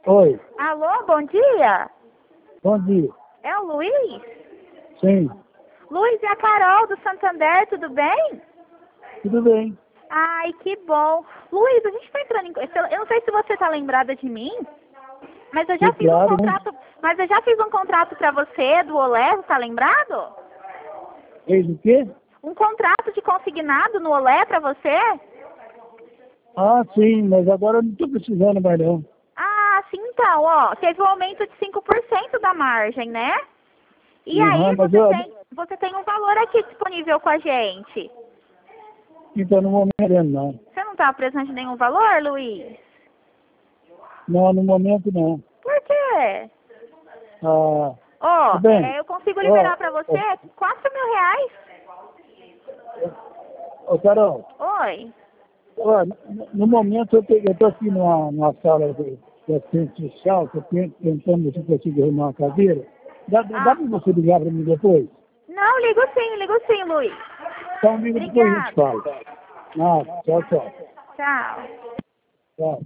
Oi, Alô, bom dia. bom dia. É o Luiz? Sim, Luiz, é a Carol do Santander, tudo bem? tudo bem. Ai, que bom. Luiz, a gente tá entrando em... Eu não sei se você tá lembrada de mim, mas eu já Sim, fiz um claro, né? contrato... Mas eu já fiz um contrato pra você, do Olé, tá lembrado? Fez o quê? Um contrato de consignado no Olé pra você? Ah, sim, mas agora eu não estou precisando mais não. Ah, sim, então, ó, teve um aumento de 5% da margem, né? E Aham, aí mas eu, você tem um valor aqui disponível com a gente. então não vou me não. Você não está presente nenhum valor, Luiz? Não, no momento não. Por quê? Ah, Ó, tudo bem. eu consigo Ó, liberar para você 4 mil reais. ô, Carol, Oi. ó, no momento eu estou aqui numa sala de assistente social, que eu tentando ver se eu consigo arrumar uma cadeira. Dá Ah, para você ligar para mim depois? não, ligo sim, Luiz. Então liga depois a gente Obrigada. fala. Ah, tchau, tchau. Tchau. Tchau.